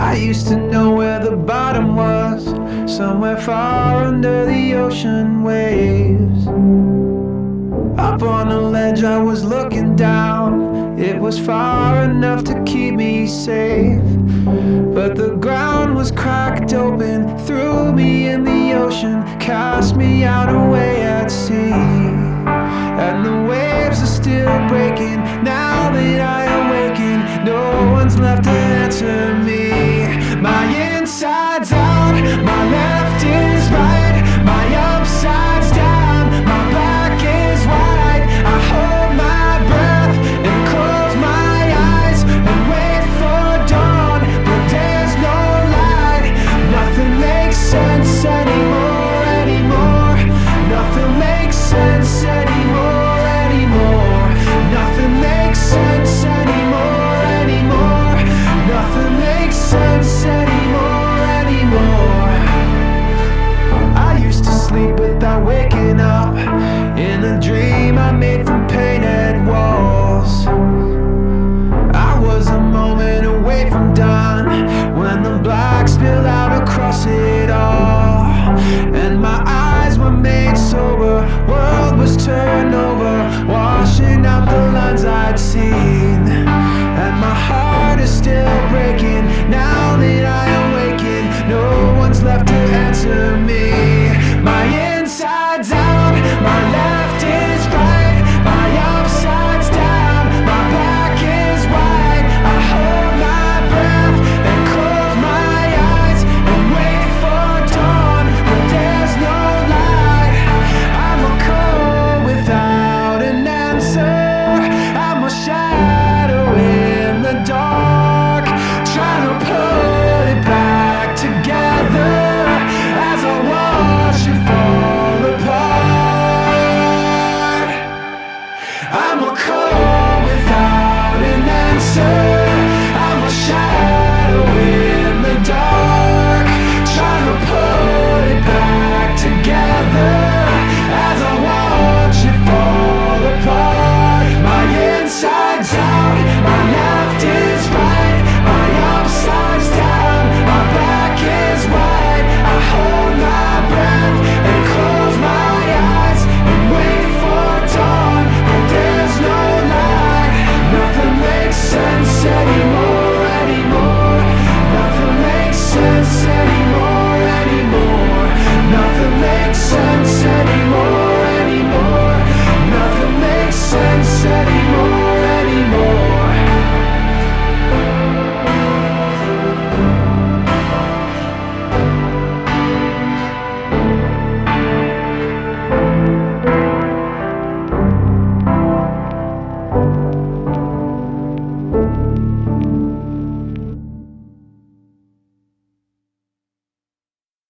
I used to know where the bottom was, somewhere far under the ocean waves. Up on a ledge I was looking down, it was far enough to keep me safe. But the ground was cracked open, threw me in the ocean, cast me out away at sea. And the waves are still breaking, now that I awaken, no one's left to answer me. My inside